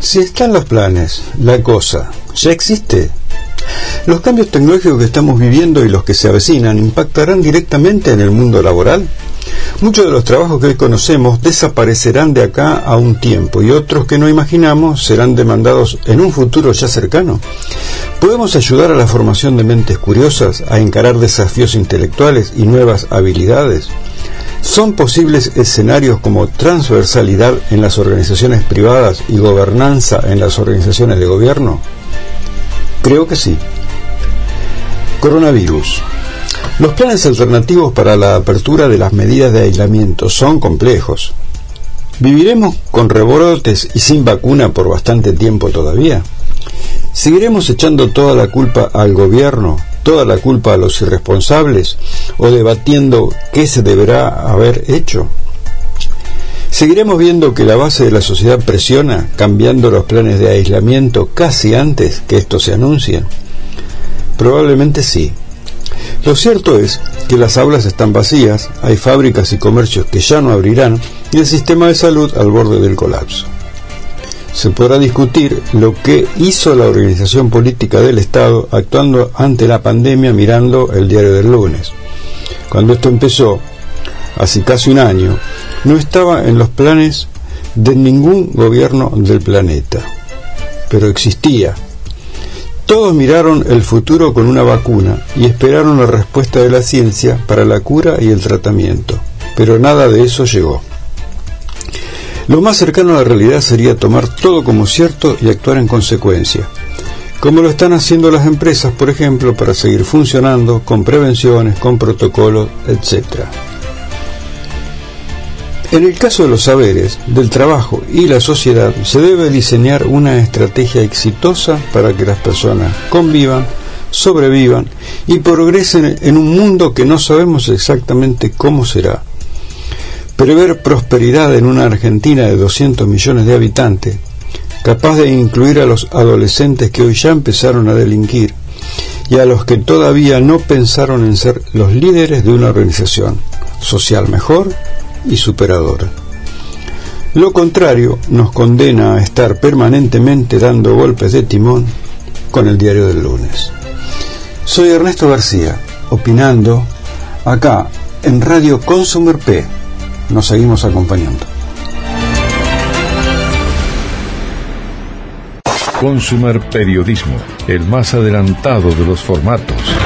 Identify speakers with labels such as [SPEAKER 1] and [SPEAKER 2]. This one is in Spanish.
[SPEAKER 1] Si están los planes, la cosa ya existe. ¿Los cambios tecnológicos que estamos viviendo y los que se avecinan impactarán directamente en el mundo laboral? Muchos de los trabajos que hoy conocemos desaparecerán de acá a un tiempo y otros que no imaginamos serán demandados en un futuro ya cercano. ¿Podemos ayudar a la formación de mentes curiosas a encarar desafíos intelectuales y nuevas habilidades? ¿Son posibles escenarios como transversalidad en las organizaciones privadas y gobernanza en las organizaciones de gobierno? Creo que sí. Coronavirus. Los planes alternativos para la apertura de las medidas de aislamiento son complejos. ¿Viviremos con rebrotes y sin vacuna por bastante tiempo todavía? ¿Seguiremos echando toda la culpa al gobierno, toda la culpa a los irresponsables, o debatiendo qué se deberá haber hecho? ¿Seguiremos viendo que la base de la sociedad presiona, cambiando los planes de aislamiento casi antes que estos se anuncien? Probablemente sí. Lo cierto es que las aulas están vacías, hay fábricas y comercios que ya no abrirán y el sistema de salud al borde del colapso. Se podrá discutir lo que hizo la organización política del Estado actuando ante la pandemia mirando el diario del lunes. Cuando esto empezó, hace casi un año, no estaba en los planes de ningún gobierno del planeta, pero existía. Todos miraron el futuro con una vacuna y esperaron la respuesta de la ciencia para la cura y el tratamiento, pero nada de eso llegó. Lo más cercano a la realidad sería tomar todo como cierto y actuar en consecuencia, como lo están haciendo las empresas, por ejemplo, para seguir funcionando con prevenciones, con protocolos, etc. En el caso de los saberes, del trabajo y la sociedad, se debe diseñar una estrategia exitosa para que las personas convivan, sobrevivan y progresen en un mundo que no sabemos exactamente cómo será. Prever prosperidad en una Argentina de 200 millones de habitantes, capaz de incluir a los adolescentes que hoy ya empezaron a delinquir y a los que todavía no pensaron en ser los líderes de una organización social mejor y superadora. Lo contrario nos condena a estar permanentemente dando golpes de timón con el diario del lunes. Soy Ernesto García, opinando acá en Radio Consumer P. Nos seguimos acompañando.
[SPEAKER 2] Consumer Periodismo, el más adelantado de los formatos.